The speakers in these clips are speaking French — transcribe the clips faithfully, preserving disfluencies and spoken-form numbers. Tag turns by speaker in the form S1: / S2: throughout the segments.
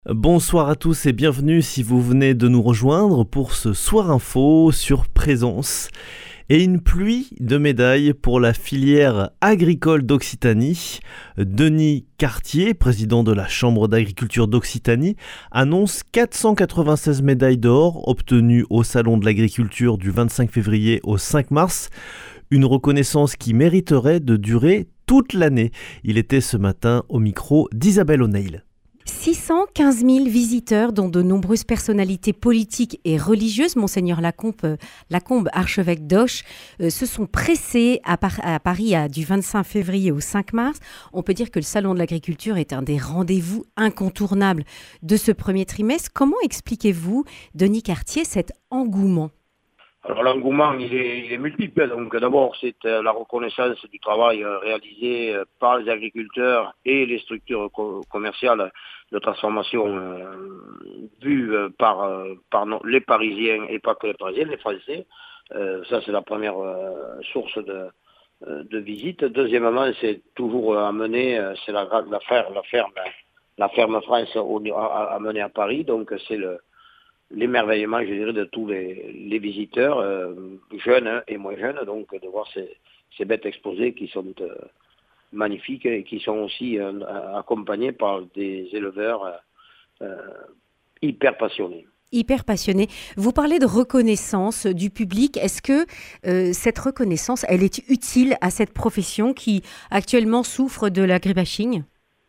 S1: Bonsoir à tous et bienvenue si vous venez de nous rejoindre pour ce Soir Info sur Présence. Et une pluie de médailles pour la filière agricole d'Occitanie. Denis Cartier, président de la Chambre d'agriculture d'Occitanie, annonce quatre cent quatre-vingt-seize médailles d'or obtenues au Salon de l'agriculture du vingt-cinq février au cinq mars. Une reconnaissance qui mériterait de durer toute l'année. Il était ce matin au micro d'Isabelle O'Neill.
S2: six cent quinze mille visiteurs, dont de nombreuses personnalités politiques et religieuses, Monseigneur Lacombe, Lacombe archevêque d'Auch, euh, se sont pressés à, Par- à Paris à, du vingt-cinq février au cinq mars. On peut dire que le Salon de l'agriculture est un des rendez-vous incontournables de ce premier trimestre. Comment expliquez-vous, Denis Cartier, cet engouement ?
S3: Alors l'engouement, il est, il est multiple. Donc d'abord, c'est euh, la reconnaissance du travail euh, réalisé euh, par les agriculteurs et les structures co- commerciales de transformation euh, vues euh, par, euh, par no- les Parisiens et pas que les Parisiens, les Français. Euh, ça, c'est la première euh, source de, euh, de visite. Deuxièmement, c'est toujours euh, amené, euh, c'est la, la, ferme, la ferme, la ferme France au, à, à mener à Paris. Donc c'est le l'émerveillement, je dirais, de tous les, les visiteurs, euh, jeunes et moins jeunes, donc de voir ces, ces bêtes exposées qui sont euh, magnifiques et qui sont aussi euh, accompagnées par des éleveurs euh, euh, hyper passionnés.
S2: Hyper passionné. Vous parlez de reconnaissance du public. Est-ce que euh, cette reconnaissance, elle est utile à cette profession qui actuellement souffre de l'agribashing ?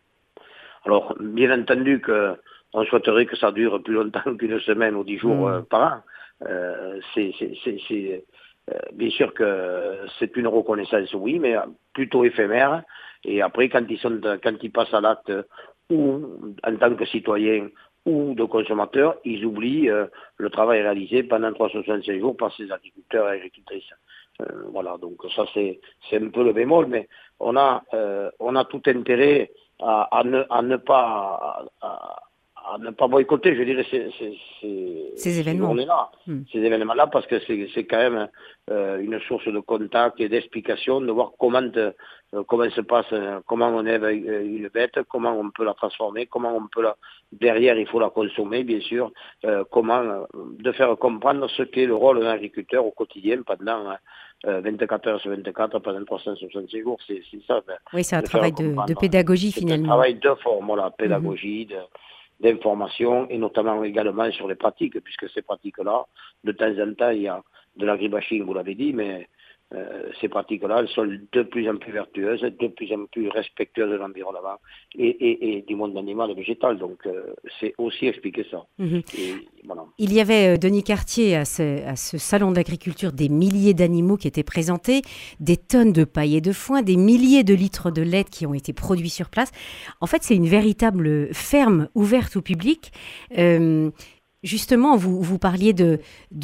S3: Alors, bien entendu que on souhaiterait que ça dure plus longtemps qu'une semaine ou dix jours euh, par an. Euh, c'est, c'est, c'est, c'est euh, bien sûr que c'est une reconnaissance, oui, mais plutôt éphémère. Et après, quand ils sont, quand ils passent à l'acte, ou en tant que citoyens ou de consommateurs, ils oublient euh, le travail réalisé pendant trois cent soixante-cinq jours par ces agriculteurs et agricultrices. Euh, voilà, donc ça c'est, c'est un peu le bémol, mais on a, euh, on a tout intérêt à, à, ne, à ne pas à, à, à ne pas boycotter, je dirais, ces, ces, ces,
S2: ces événements.
S3: Ces, là, mmh. ces événements-là, parce que c'est, c'est quand même euh, une source de contact et d'explication, de voir comment, euh, comment se passe, euh, comment on élève une bête, comment on peut la transformer, comment on peut la... Derrière, il faut la consommer, bien sûr, euh, comment euh, de faire comprendre ce qu'est le rôle d'un agriculteur au quotidien pendant... Euh, vingt-quatre heures sur vingt-quatre pendant trois cent soixante-six jours, c'est, c'est ça. Ben,
S2: oui, c'est un travail de, de pédagogie
S3: c'est
S2: finalement.
S3: C'est un travail de forme, voilà, pédagogie, mmh. de, d'information et notamment également sur les pratiques, puisque ces pratiques-là, de temps en temps, il y a de l'agribashing, vous l'avez dit, mais euh, ces pratiques-là, elles sont de plus en plus vertueuses, de plus en plus respectueuses de l'environnement et, et, et du monde animal et végétal. Donc, euh, c'est aussi expliquer ça.
S2: Mmh.
S3: Et, voilà.
S2: Il y avait, euh, Denis Cartier, à ce, à ce salon d'agriculture, des milliers d'animaux qui étaient présentés, des tonnes de paille et de foin, des milliers de litres de lait qui ont été produits sur place. En fait, c'est une véritable ferme ouverte au public. Euh, justement, vous, vous parliez de...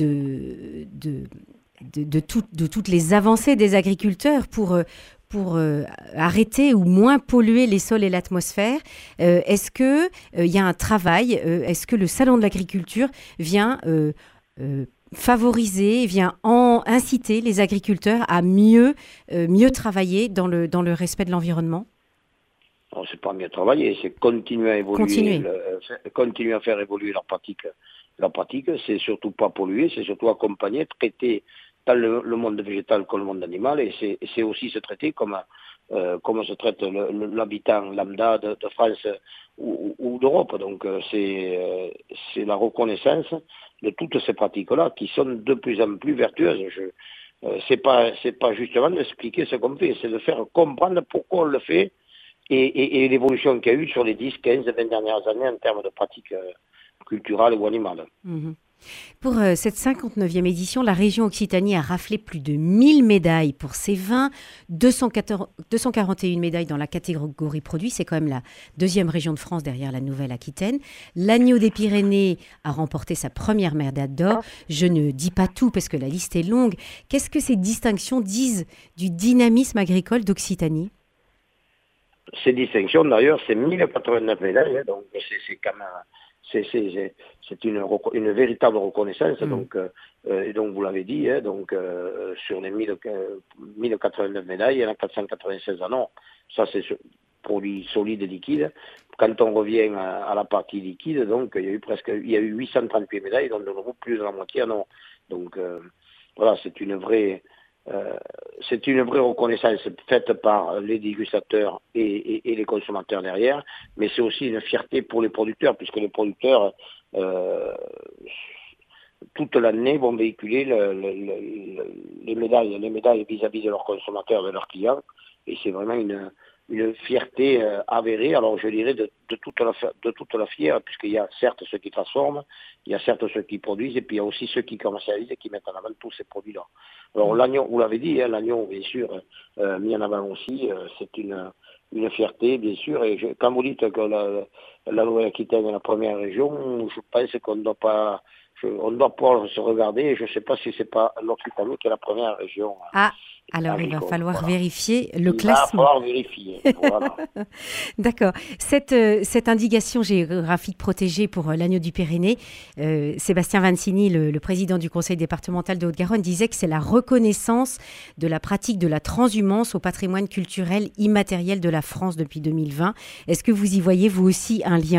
S2: de, de De, de, tout, de toutes les avancées des agriculteurs pour, pour euh, arrêter ou moins polluer les sols et l'atmosphère. Euh, est-ce qu'il euh, y a un travail, euh, est-ce que le Salon de l'agriculture vient euh, euh, favoriser, vient en, inciter les agriculteurs à mieux, euh, mieux travailler dans le, dans le respect de l'environnement ?
S3: Non, c'est pas mieux travailler, c'est continuer à évoluer,
S2: continuer.
S3: Le, continuer à faire évoluer leur pratique. La pratique, c'est surtout pas polluer, c'est surtout accompagner, traiter tant le, le monde végétal que le monde animal, et c'est, c'est aussi se traiter comme, euh, comme se traite le, le, l'habitant lambda de, de France ou, ou d'Europe. Donc c'est, euh, c'est la reconnaissance de toutes ces pratiques-là qui sont de plus en plus vertueuses. Je, euh, c'est pas, c'est pas justement d'expliquer ce qu'on fait, c'est de faire comprendre pourquoi on le fait et, et, et l'évolution qu'il y a eu sur les dix, quinze, vingt dernières années en termes de pratiques euh, culturelles ou animales.
S2: Mmh. Pour euh, cette cinquante-neuvième édition, la région Occitanie a raflé plus de mille médailles pour ses vins, deux cent quarante et une médailles dans la catégorie produits. C'est quand même la deuxième région de France derrière la Nouvelle-Aquitaine. L'Agneau des Pyrénées a remporté sa première médaille d'or. Je ne dis pas tout parce que la liste est longue. Qu'est-ce que ces distinctions disent du dynamisme agricole d'Occitanie ?
S3: Ces distinctions, d'ailleurs, c'est mille quatre-vingt-neuf médailles, hein, donc c'est, c'est quand même... C'est, c'est, c'est une, une véritable reconnaissance, mmh. donc, euh, et donc vous l'avez dit, hein, donc, euh, sur les mille quatre-vingt-neuf médailles, il y en a quatre cent quatre-vingt-seize en or. Ça, c'est produits solides et liquides. Quand on revient à, à la partie liquide, donc il y a eu presque, il y a eu huit cent trente-huit médailles, dont de nouveau plus de la moitié en or. Donc euh, voilà, c'est une vraie, euh, c'est une vraie reconnaissance faite par les dégustateurs et, et, et les consommateurs derrière, mais c'est aussi une fierté pour les producteurs, puisque les producteurs euh, toute l'année vont véhiculer le, le, le, les médailles, les médailles vis-à-vis de leurs consommateurs, de leurs clients, et c'est vraiment une une fierté euh, avérée, alors je dirais de, de, toute la, de toute la fière, puisqu'il y a certes ceux qui transforment, il y a certes ceux qui produisent, et puis il y a aussi ceux qui commercialisent et qui mettent en avant tous ces produits-là. Alors l'agneau, vous l'avez dit, hein, l'agneau, bien sûr, euh, mis en avant aussi, euh, c'est une, une fierté, bien sûr, et je, quand vous dites que la, la Nouvelle-Aquitaine est la première région, je pense qu'on ne doit pas... Je, on doit pouvoir se regarder, et je ne sais pas si c'est pas l'Occitanie qui est la première région.
S2: Ah, alors
S3: agricole.
S2: Il va falloir
S3: Voilà.
S2: vérifier le
S3: il
S2: classement.
S3: Il va falloir vérifier, voilà.
S2: D'accord. Cette, euh, cette indication géographique protégée pour euh, l'agneau du Pyrénées, euh, Sébastien Vancini, le, le président du conseil départemental de Haute-Garonne, disait que c'est la reconnaissance de la pratique de la transhumance au patrimoine culturel immatériel de la France depuis deux mille vingt. Est-ce que vous y voyez, vous aussi, un lien ?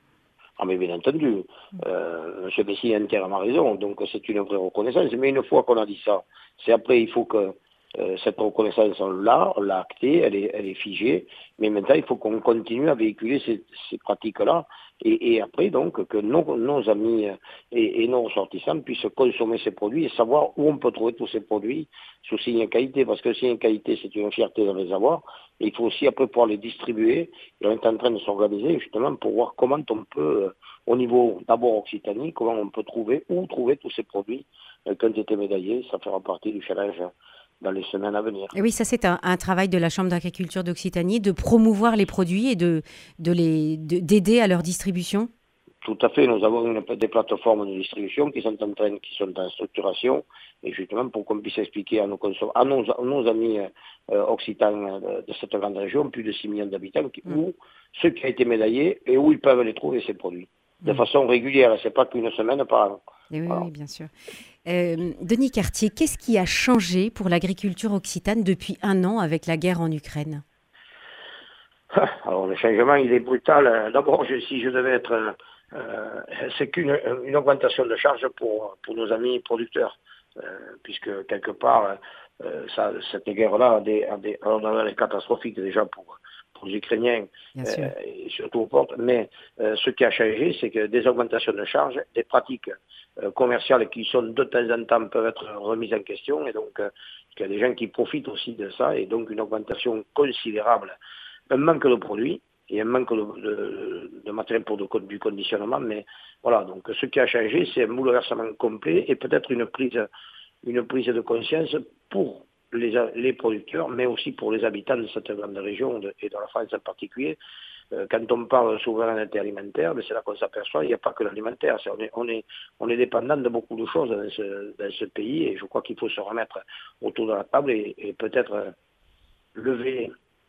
S3: Ah mais bien entendu, euh, M. Messi a entièrement raison, donc c'est une vraie reconnaissance, mais une fois qu'on a dit ça, c'est après il faut que euh, cette reconnaissance, on l'a, on l'a actée, elle est, elle est figée, mais maintenant il faut qu'on continue à véhiculer ces, ces pratiques-là, et, et après donc que nos, nos amis et, et nos ressortissants puissent consommer ces produits et savoir où on peut trouver tous ces produits sous signe qualité, parce que le signe qualité c'est une fierté de les avoir, et il faut aussi après pouvoir les distribuer, et on est en train de s'organiser justement pour voir comment on peut, euh, au niveau d'abord Occitanie, comment on peut trouver, où trouver tous ces produits euh, qui ont été médaillés, ça fera partie du challenge dans les semaines à venir.
S2: Et oui, ça c'est un, un travail de la Chambre d'agriculture d'Occitanie, de promouvoir les produits et de, de les, de, d'aider à leur distribution.
S3: Tout à fait, nous avons une, des plateformes de distribution qui sont en train, qui sont en structuration, et justement pour qu'on puisse expliquer à nos consommateurs, à nos, à nos amis euh, occitans de, de cette grande région, plus de six millions d'habitants, qui, mmh. où ceux qui ont été médaillés et où ils peuvent les trouver ces produits, de mmh. façon régulière, c'est pas qu'une semaine par an.
S2: Et oui, voilà. oui, bien sûr. Euh, Denis Cartier, qu'est-ce qui a changé pour l'agriculture occitane depuis un an avec la guerre en Ukraine ?
S3: Alors le changement, il est brutal. D'abord, je, si je devais être... Euh, c'est qu'une une augmentation de charges pour, pour nos amis producteurs, euh, puisque quelque part, euh, ça, cette guerre-là a des, a des, alors, est catastrophique déjà pour, pour les Ukrainiens, euh, et surtout aux portes, mais euh, ce qui a changé, c'est que des augmentations de charges, des pratiques euh, commerciales qui sont de temps en temps peuvent être remises en question, et donc euh, il y a des gens qui profitent aussi de ça, et donc une augmentation considérable, un manque de produits, et un manque de, de, de matériel pour de, du conditionnement, mais voilà, donc ce qui a changé, c'est un bouleversement complet et peut-être une prise, une prise de conscience pour les, les producteurs, mais aussi pour les habitants de cette grande région de, et de la France en particulier. Euh, quand on parle de souveraineté alimentaire, c'est là qu'on s'aperçoit, il n'y a pas que l'alimentaire, on est, on, est, on est dépendant de beaucoup de choses dans ce, dans ce pays, et je crois qu'il faut se remettre autour de la table et, et peut-être lever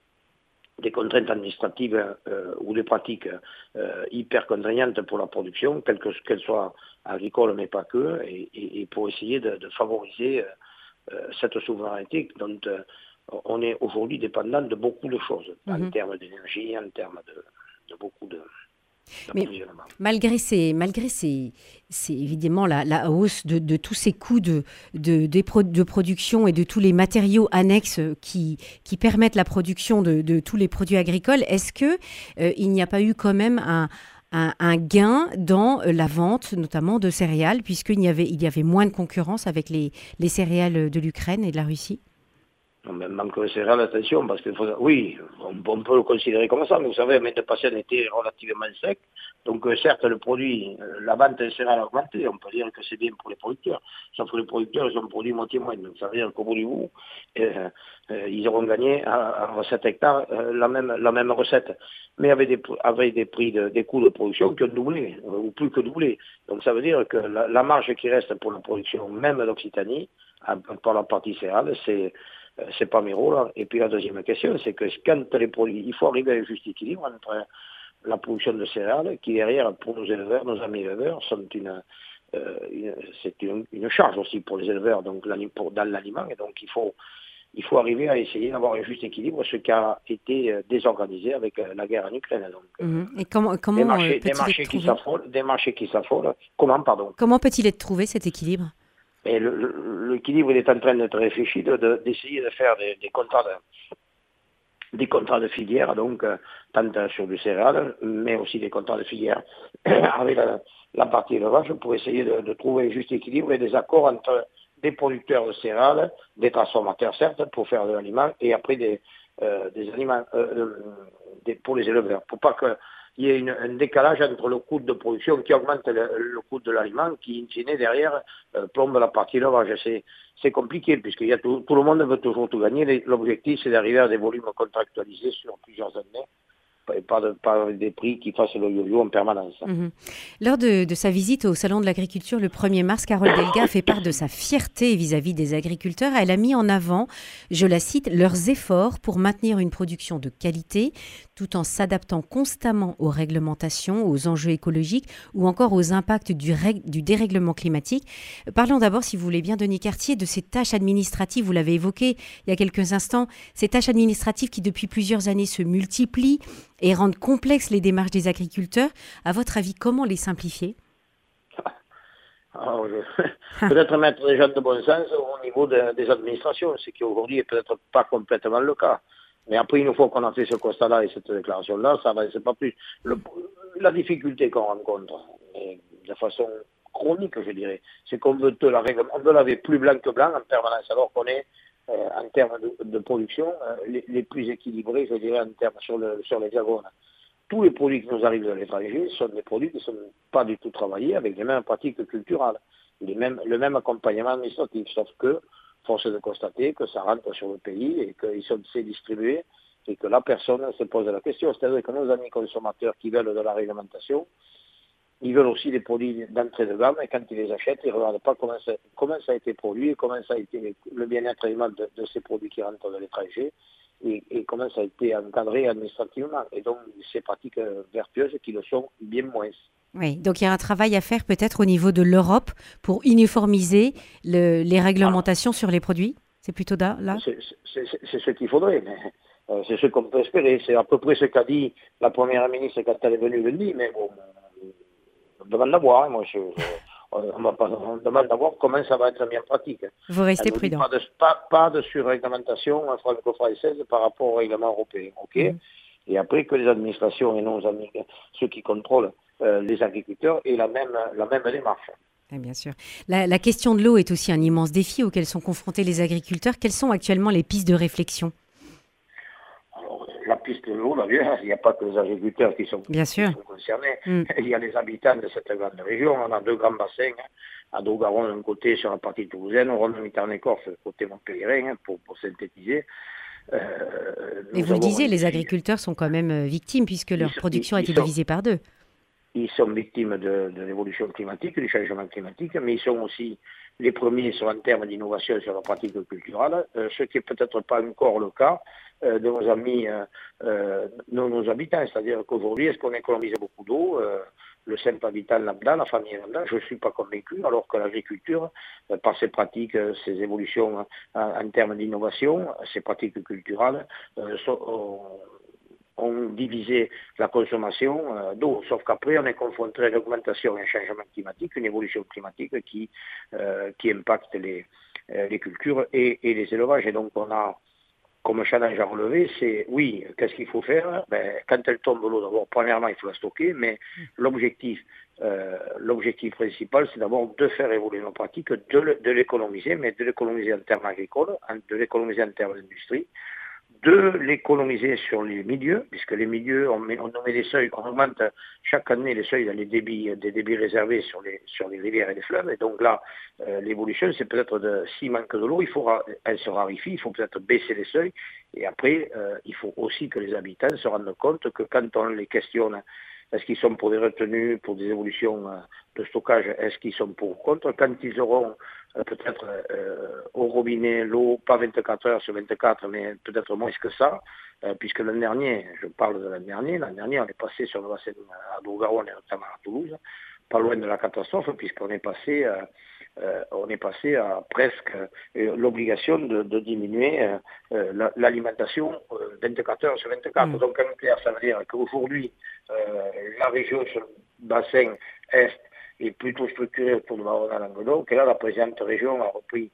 S3: des contraintes administratives euh, ou des pratiques euh, hyper contraignantes pour la production, quelle que qu'elle soit agricole mais pas que, et, et, et pour essayer de, de favoriser euh, cette souveraineté dont euh, on est aujourd'hui dépendant de beaucoup de choses, mm-hmm. en termes d'énergie, en termes de, de beaucoup de...
S2: Mais malgré, ces, malgré ces, ces, évidemment la, la hausse de, de tous ces coûts de, de, de, de production et de tous les matériaux annexes qui, qui permettent la production de, de tous les produits agricoles, est-ce qu'il euh, n'y a pas eu quand même un, un, un gain dans la vente, notamment de céréales, puisqu'il y avait, il y avait moins de concurrence avec les, les céréales de l'Ukraine et de la Russie ?
S3: Non, mais manque de céréales, attention, parce qu'il faut... Oui, on, on peut le considérer comme ça, mais vous savez, mais de passé un été relativement sec, donc euh, certes, le produit, euh, la vente des céréales a augmenté, on peut dire que c'est bien pour les producteurs, sauf que les producteurs, ils ont produit moitié moins, donc ça veut dire qu'au bout du bout, euh, euh, ils auront gagné à, à sept hectares euh, la, même, la même recette, mais avec des, avec des prix, de, des coûts de production qui ont doublé, euh, ou plus que doublé, donc ça veut dire que la, la marge qui reste pour la production, même d'Occitanie, par la partie céréales, c'est... c'est pas méro là. Et puis la deuxième question, c'est que quand les produits, il faut arriver à un juste équilibre entre la production de céréales, qui derrière, pour nos éleveurs, nos amis éleveurs, sont une, euh, une c'est une, une charge aussi pour les éleveurs, donc pour, dans l'aliment, et donc il faut, il faut arriver à essayer d'avoir un juste équilibre, ce qui a été euh, désorganisé avec euh, la guerre en Ukraine. Donc, euh,
S2: Mhm. Et comment, comment
S3: des
S2: euh,
S3: marchés, des
S2: peut-il être
S3: marchés qui
S2: trouvé
S3: s'affolent, des marchés qui s'affolent. Comment, pardon?
S2: Comment peut-il être trouvé cet équilibre?
S3: Et le- le- l'équilibre il est en train d'être réfléchi, de- de- d'essayer de, faire des, des contrats de, des contrats de filière, donc euh, tant euh, sur du céréal, mais aussi des contrats de filière avec la, la partie élevage pour essayer de, de trouver un juste équilibre et des accords entre des producteurs de céréales, des transformateurs certes pour faire de l'aliment et après des, euh, des aliments euh, euh, des, pour les éleveurs, pour pas que il y ait une, un décalage entre le coût de production qui augmente le, le coût de l'aliment, qui, in fine, derrière, euh, plombe la partie élevage. C'est, c'est compliqué, puisqu'il y a tout, tout le monde veut toujours tout gagner. L'objectif, c'est d'arriver à des volumes contractualisés sur plusieurs années, et pas, de, pas des prix qui fassent le yo-yo en permanence.
S2: Mhm. Lors de, de sa visite au Salon de l'Agriculture le premier mars, Carole Delga a fait part de sa fierté vis-à-vis des agriculteurs. Elle a mis en avant, je la cite, leurs efforts pour maintenir une production de qualité tout en s'adaptant constamment aux réglementations, aux enjeux écologiques ou encore aux impacts du, rég- du dérèglement climatique. Parlons d'abord, si vous voulez bien, Denis Cartier, de ces tâches administratives. Vous l'avez évoqué il y a quelques instants, ces tâches administratives qui depuis plusieurs années se multiplient et rendent complexes les démarches des agriculteurs. À votre avis, comment les simplifier?
S3: Alors, je- peut-être mettre des gens de bon sens au niveau de- des administrations, ce qui aujourd'hui est peut-être pas complètement le cas. Mais après, une fois qu'on a fait ce constat-là et cette déclaration-là, ça va, c'est pas plus le- la difficulté qu'on rencontre, mais de façon chronique, je dirais, c'est qu'on veut te la règle, on veut laver plus blanc que blanc en permanence, alors qu'on est euh, en termes de, de production euh, les, les plus équilibrés, je dirais, en termes sur le sur les diagones. Tous les produits qui nous arrivent de l'étranger sont des produits qui ne sont pas du tout travaillés avec les mêmes pratiques culturelles, les mêmes, le même accompagnement administratif, sauf que, force est de constater que ça rentre sur le pays et qu'ils sont c'est distribué et que la personne se pose la question. C'est-à-dire que nos amis consommateurs qui veulent de la réglementation, ils veulent aussi des produits d'entrée de gamme et quand ils les achètent, ils ne regardent pas comment ça, comment ça a été produit, comment ça a été le bien-être animal de, de ces produits qui rentrent de l'étranger. Et, et comment ça a été encadré administrativement. Et donc, ces pratiques euh, vertueuses qui le sont bien moins.
S2: Oui, donc il y a un travail à faire peut-être au niveau de l'Europe pour uniformiser le- les réglementations sur les produits. C'est plutôt da- là?
S3: C'est c'est- c'est- c'est ce qu'il faudrait, mais euh, c'est ce qu'on peut espérer. C'est à peu près ce qu'a dit la première ministre quand elle est venue lundi, mais bon, on demande à voir. Hein, moi, je, je- on, va pas, on demande à voir comment ça va être mis en pratique.
S2: Vous restez
S3: Elle nous dit
S2: prudent.
S3: pas de, pas, pas de surréglementation franco-française par rapport au règlement européen. Ok.
S2: Mhm.
S3: Et après que les administrations et nos amis, ceux qui contrôlent euh, les agriculteurs, aient la même, la même démarche.
S2: Oui, bien sûr. La, la question de l'eau est aussi un immense défi auquel sont confrontés les agriculteurs. Quelles sont actuellement les pistes de réflexion?
S3: Alors, la piste de l'eau, d'ailleurs, il n'y a pas que les agriculteurs qui sont,
S2: Bien
S3: qui
S2: sûr.
S3: sont concernés.
S2: Mm.
S3: Il y a les habitants de cette grande région. On a deux grands bassins, hein, à Dogaron d'un côté sur la partie toulousaine, Rhône-Mitterrand-Écorce côté montpelliérain, hein, pour, pour synthétiser. Euh,
S2: Mais
S3: nous
S2: vous le
S3: avons un
S2: disiez, les
S3: défi.
S2: agriculteurs sont quand même euh, victimes puisque
S3: Ils,
S2: leur
S3: sont- ils-
S2: production a
S3: ils
S2: été
S3: sont,
S2: divisée par deux.
S3: ils sont victimes de, de l'évolution climatique, du changement climatique, mais ils sont aussi les premiers sur en termes d'innovation sur la pratique culturelle, euh, ce qui est peut-être pas encore le cas euh, de nos amis, euh, euh, de nos habitants. C'est-à-dire qu'aujourd'hui, est-ce qu'on économise beaucoup d'eau euh, Le simple habitant lambda, la famille lambda, je ne suis pas convaincu, alors que l'agriculture, euh, par ses pratiques, euh, ses évolutions euh, en, en termes d'innovation, ses pratiques culturelles, euh, sont, ont divisé la consommation euh, d'eau. Sauf qu'après, on est confronté à l'augmentation et un changement climatique, une évolution climatique qui, euh, qui impacte les, euh, les cultures et, et les élevages. Et donc, on a comme challenge à relever, c'est, oui, qu'est-ce qu'il faut faire? Ben, quand elle tombe l'eau, d'abord, premièrement, il faut la stocker, mais l'objectif, euh, l'objectif principal, c'est d'abord de faire évoluer nos pratiques, de, le- de l'économiser, mais de l'économiser en termes agricoles, en- de l'économiser en termes d'industrie, de l'économiser sur les milieux, puisque les milieux, on, met, on met des seuils, on augmente chaque année les seuils dans les débits, des débits réservés sur les, sur les rivières et les fleuves. Et donc là, euh, l'évolution, c'est peut-être de, s'il manque de l'eau, il faut, elle se raréfie, il faut peut-être baisser les seuils. Et après, euh, il faut aussi que les habitants se rendent compte que quand on les questionne, est-ce qu'ils sont pour des retenues, pour des évolutions euh, de stockage, est-ce qu'ils sont pour ou contre, quand ils auront euh, peut-être euh, au robinet l'eau, pas vingt-quatre heures sur vingt-quatre, mais peut-être moins que ça, euh, puisque l'an dernier, je parle de l'an dernier, l'an dernier on est passé sur le bassin à Dogaron et notamment à Toulouse, pas loin de la catastrophe, puisqu'on est passé euh, euh, on est passé à presque euh, l'obligation de, de diminuer euh, euh, la, l'alimentation euh, vingt-quatre heures sur vingt-quatre. Mmh. Donc en clair, ça veut dire qu'aujourd'hui, euh, la région sur le bassin Est est plutôt structurée autour de Varonin-Languedoc, et là, la présente région a repris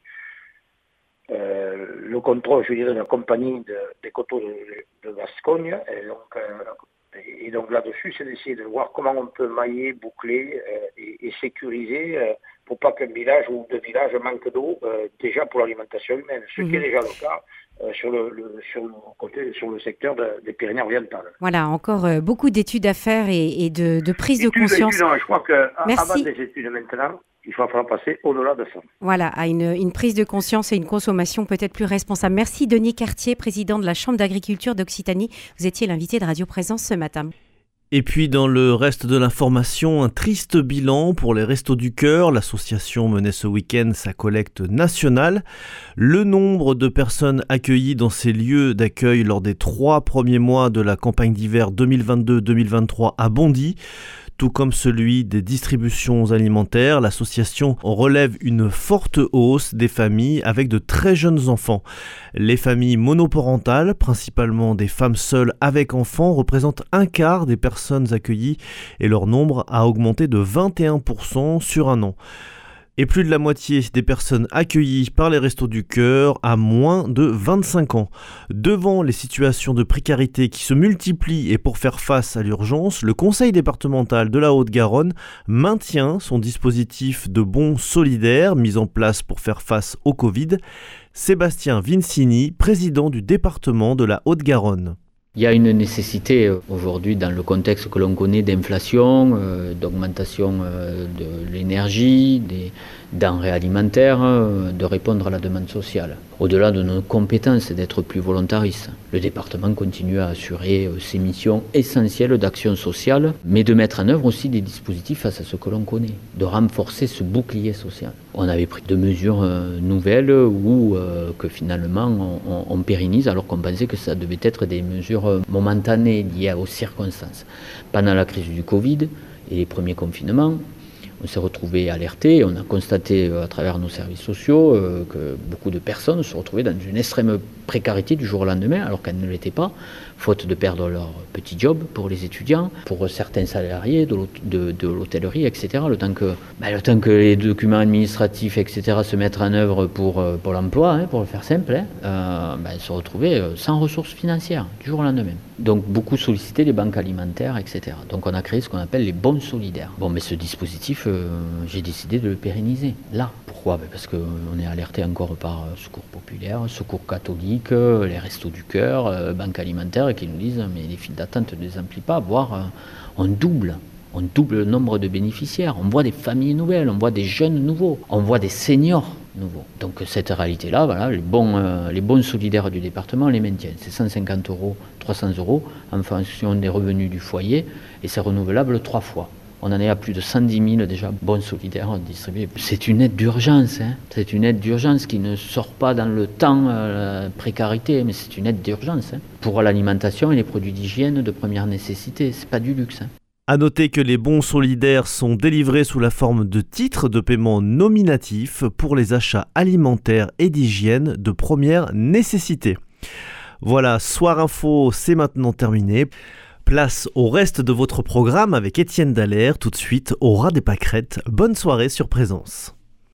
S3: euh, le contrôle, je dirais, de la compagnie de, des coteaux de, de Gascogne, et donc, euh, et donc là-dessus, c'est d'essayer de voir comment on peut mailler, boucler euh, et, et sécuriser euh, pour pas qu'un village ou deux villages manquent d'eau euh, déjà pour l'alimentation humaine, ce mmh. qui est déjà le cas euh, sur, le, le, sur, le côté, sur le secteur de, des Pyrénées-Orientales.
S2: Voilà, encore euh, beaucoup d'études à faire et, et de, de prise
S3: études,
S2: de conscience.
S3: Études, non, je crois qu'avant des études maintenant, il va falloir passer au-delà de ça.
S2: Voilà, à une, une prise de conscience et une consommation peut-être plus responsable. Merci Denis Cartier, président de la Chambre d'agriculture d'Occitanie. Vous étiez l'invité de Radio Présence ce matin.
S1: Et puis dans le reste de l'information, un triste bilan pour les Restos du Cœur. L'association menait ce week-end sa collecte nationale. Le nombre de personnes accueillies dans ces lieux d'accueil lors des trois premiers mois de la campagne d'hiver deux mille vingt-deux deux mille vingt-trois a bondi. Tout comme celui des distributions alimentaires, l'association relève une forte hausse des familles avec de très jeunes enfants. Les familles monoparentales, principalement des femmes seules avec enfants, représentent un quart des personnes accueillies et leur nombre a augmenté de vingt et un pour cent sur un an. Et plus de la moitié des personnes accueillies par les Restos du Cœur a moins de vingt-cinq ans. Devant les situations de précarité qui se multiplient et pour faire face à l'urgence, le Conseil départemental de la Haute-Garonne maintient son dispositif de bons solidaires mis en place pour faire face au Covid. Sébastien Vincini, président du département de la Haute-Garonne.
S4: Il y a une nécessité aujourd'hui dans le contexte que l'on connaît d'inflation, euh, d'augmentation euh, de l'énergie, des denrées alimentaires, euh, de répondre à la demande sociale. Au-delà de nos compétences d'être plus volontaristes, le département continue à assurer euh, ses missions essentielles d'action sociale, mais de mettre en œuvre aussi des dispositifs face à ce que l'on connaît, de renforcer ce bouclier social. On avait pris deux mesures euh, nouvelles ou euh, que finalement on, on, on pérennise alors qu'on pensait que ça devait être des mesures momentanées liées aux circonstances. Pendant la crise du Covid et les premiers confinements, on s'est retrouvés alertés, on a constaté à travers nos services sociaux euh, que beaucoup de personnes se retrouvaient dans une extrême précarité du jour au lendemain alors qu'elles ne l'étaient pas, faute de perdre leur petit job pour les étudiants, pour certains salariés de, de, de l'hôtellerie, et cetera. Le temps que, ben, le temps que les documents administratifs, et cetera se mettent en œuvre pour, pour l'emploi, hein, pour le faire simple, hein, euh, ben, se retrouvaient sans ressources financières du jour au lendemain. Donc beaucoup sollicitaient les banques alimentaires, et cetera. Donc on a créé ce qu'on appelle les bons solidaires. Bon, mais ce dispositif, euh, j'ai décidé de le pérenniser. Là, pourquoi? Ben, parce qu'on est alerté encore par euh, Secours Populaire, Secours Catholique, euh, les Restos du Cœur, euh, banques alimentaires, qui nous disent mais les files d'attente ne les emplit pas, voire euh, on double. On double le nombre de bénéficiaires, on voit des familles nouvelles, on voit des jeunes nouveaux, on voit des seniors nouveaux. Donc cette réalité-là, voilà, les bons, euh, les bons solidaires du département les maintiennent. C'est cent cinquante euros, trois cents euros en fonction des revenus du foyer et c'est renouvelable trois fois. On en est à plus de cent dix mille déjà bons solidaires distribués. C'est une aide d'urgence, hein. C'est une aide d'urgence qui ne sort pas dans le temps, euh, la précarité, mais c'est une aide d'urgence hein. Pour l'alimentation et les produits d'hygiène de première nécessité. C'est pas du luxe. Hein.
S1: À noter que les bons solidaires sont délivrés sous la forme de titres de paiement nominatifs pour les achats alimentaires et d'hygiène de première nécessité. Voilà, Soir Info, c'est maintenant terminé. Place au reste de votre programme avec Étienne Dallaire, tout de suite au ras des pâquerettes. Bonne soirée sur Présence.